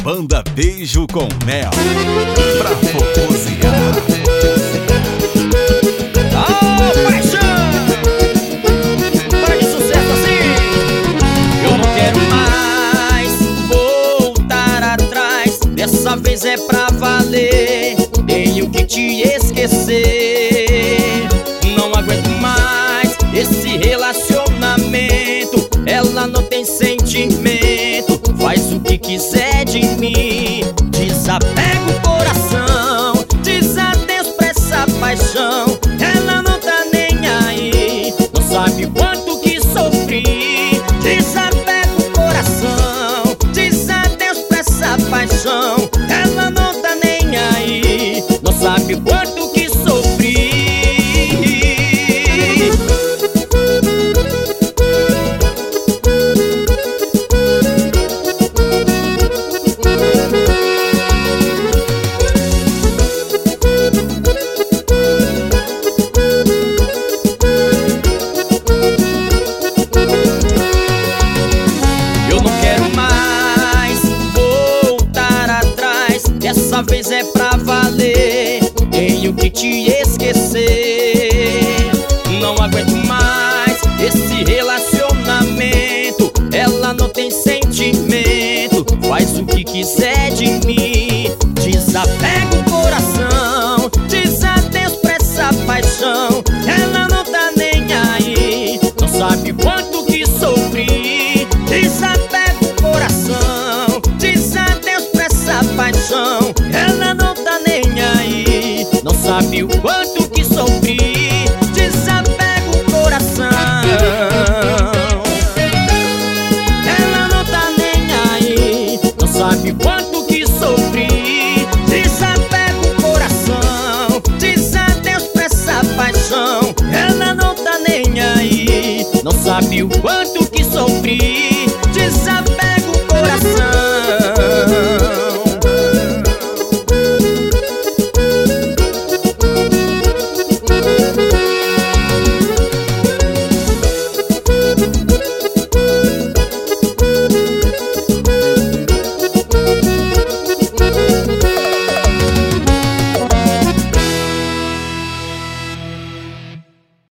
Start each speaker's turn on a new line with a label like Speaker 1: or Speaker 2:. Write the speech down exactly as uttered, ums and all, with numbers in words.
Speaker 1: Banda Beijo com Mel, pra forrosear.
Speaker 2: Oh, paixão! Para de sucesso assim! Eu não quero mais voltar atrás. Dessa vez é pra valer. Tenho que te esquecer. Não aguento mais esse relacionamento. Ela não tem sentimento. Faz o que quiser de mim. Desapega o coração. Diz adeus pra essa paixão. Ela não tá nem aí. Não sabe quanto que sofri. Desapega o coração. Diz adeus pra essa paixão. Ela não tá nem aí. Não sabe quanto que sofri. Dessa vez é pra valer. Tenho que te esquecer. Não aguento mais esse relacionamento. Ela não tem sentimento. Faz o que quiser de mim. Desapega o coração. Diz adeus pra essa paixão. Ela não tá nem aí. Não sabe quanto que sofri. Desapega o coração. Diz adeus pra essa paixão. Ela não tá nem aí. Não sabe o quanto que sofri. Desapega o coração. Ela não tá nem aí. Não sabe o quanto que sofri. Desapega o coração. Diz adeus pra essa paixão. Ela não tá nem aí. Não sabe o quanto